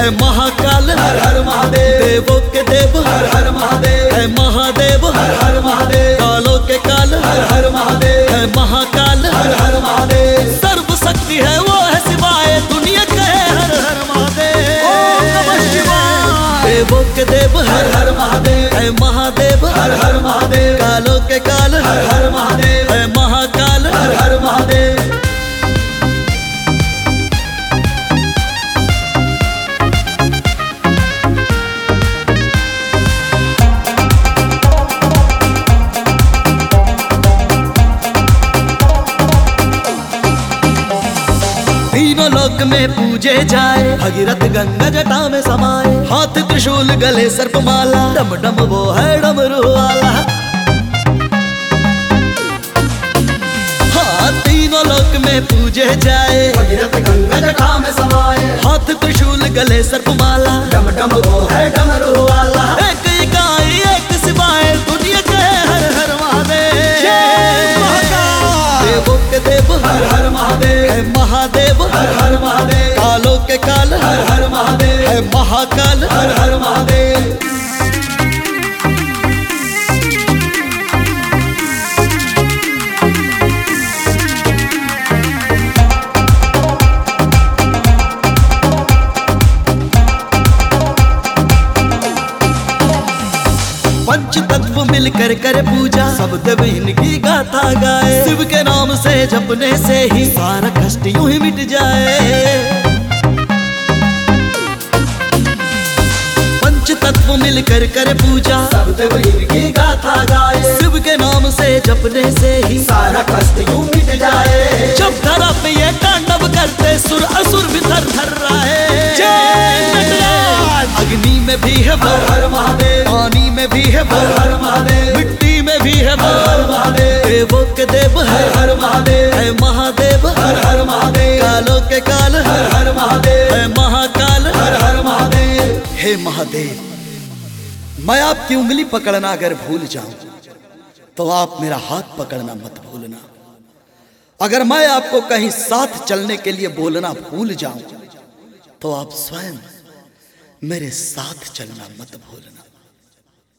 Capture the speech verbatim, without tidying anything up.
है महाकाल, हर हर महादेव, देवों के देव, हर हर महादेव, है महादेव, हर हर महादेव, कालों के काल, हर हर महादेव, है महाकाल, हर हर महादेव, सर्व शक्ति है वो है शिवाय, दुनिया कहे हर हर महादेव। ओम नमः शिवाय। देवों के देव, हर हर महादेव, है महादेव, हर हर महादेव, कालों के काल, हर हर महादेव, है महाकाल, हर हर महादेव। तीनों लोक में पूजे जाए, भगीरथ गंगा जटा में समाए, हाथ त्रिशूल गले सर्पमाला, डम डम वो है डमरू वाला। हाँ तीनों लोक में पूजे जाए, भगीरथ गंगा जटा में समाए, हाथ त्रिशूल गले सर्पमाला, डम डम वो है डमरू वाला। एक इकाई एक सिवाय, दुनिया के हर हर महादेव। देवों के देव, हर हर महादेव, है महादेव, हर हर महादेव, कालों के काल, हर हर महादेव, है महाकाल, हर हर महादेव। पंच तत्व मिलकर कर पूजा, सब देव इनकी गाथा गाए, शिव के नाम से जपने से ही सारा कष्ट यूं ही मिट जाए। पंच तत्व मिलकर कर पूजा, सब देव इनकी गाथा गाए, शिव के नाम से जपने से ही सारा कष्ट यूं मिट जाए। जब धरा पे ये तांडव करते सुर असुर भी थर थर रहे। अग्नि में भी है वो, हर हर महादेव, पानी में भी है वो, हर हर महादेव, मिट्टी में भी है वो, हर हर महादेव, देवों के देव, हर हर महादेव, है महादेव, हर हर महादेव, कालों के काल, हर हर महादेव, है महाकाल, हर हर महादेव। हे महादेव, मैं आपकी उंगली पकड़ना अगर भूल जाऊं तो आप मेरा हाथ पकड़ना मत भूलना। अगर मैं आपको कहीं साथ चलने के लिए बोलना भूल जाऊं तो आप स्वयं मेरे साथ चलना मत भूलना।